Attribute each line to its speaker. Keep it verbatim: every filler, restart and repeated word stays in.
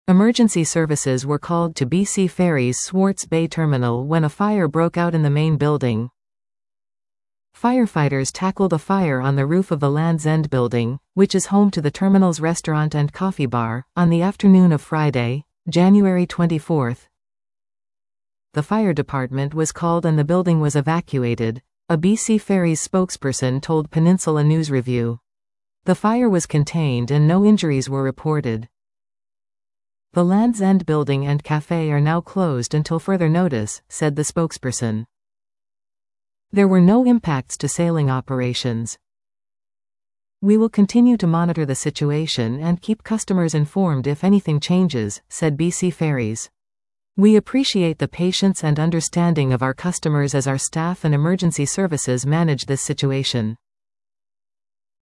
Speaker 1: Emergency services were called to B C Ferries Swartz Bay Terminal when a fire broke out in the main building. Firefighters tackled a fire on the roof of the Land's End building, which is home to the terminal's restaurant and coffee bar, on the afternoon of Friday, January twenty-fourth. The fire department was called and the building was evacuated, a B C Ferries spokesperson told Peninsula News Review. The fire was contained and no injuries were reported. The Land's End building and cafe are now closed until further notice, said the spokesperson. There were no impacts to sailing operations. We will continue to monitor the situation and keep customers informed if anything changes, said B C Ferries. We appreciate the patience and understanding of our customers as our staff and emergency services manage this situation.